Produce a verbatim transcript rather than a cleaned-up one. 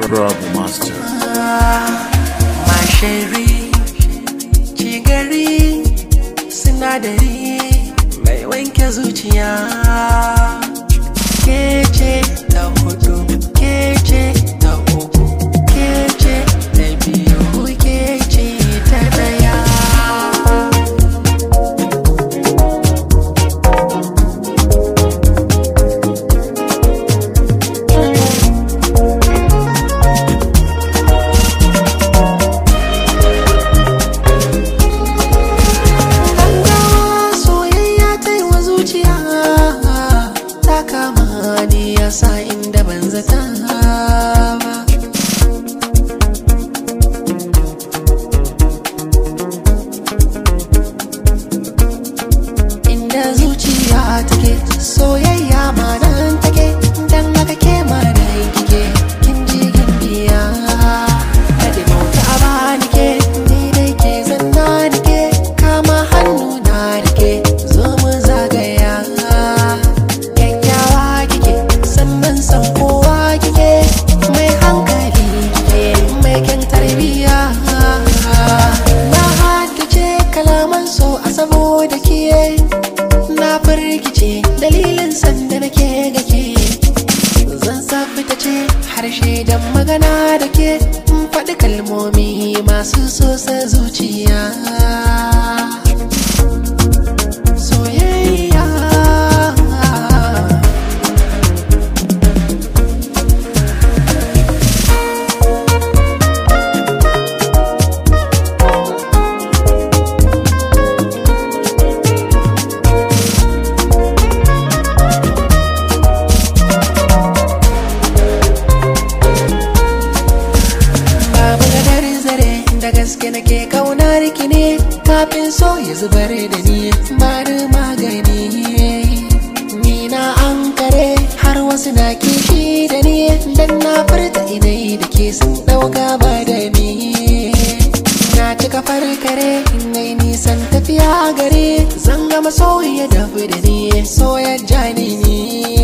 Bravo Master. Mashari, cigari, sinadari mai wanke zuciya. Kece ta hudu, kece ta uku, kece ta biyu, kece ta daya. Sa inda ban zata ba, inda zuciya take soyayya ma nan take, dan haka ke ma da kike kin ji kin biya. Hadi mauta ba nike ni dai ke zanna nike, kama hannu na rike zo mu zagaya. San kowa kike mai hankali kike mai kyan tarbiya. Na haddace kalaman so a saboda kiye, na firgice dalilin sanda nake gake. Zan sabita ce harshe dan magana da ke, in faɗi kalmomi masu sosa zuciya. Soyayya da gaske nake kaunar ki ne, kafin so ya zubar da ni bani magani. Ni na ankare har wasu na kishi da ni, dan na furta inai da ke sun dauka ba da ni. Na cika farkare inai nisan tafiya gare, zan gama so ya dafu da ni, so ya jani ni.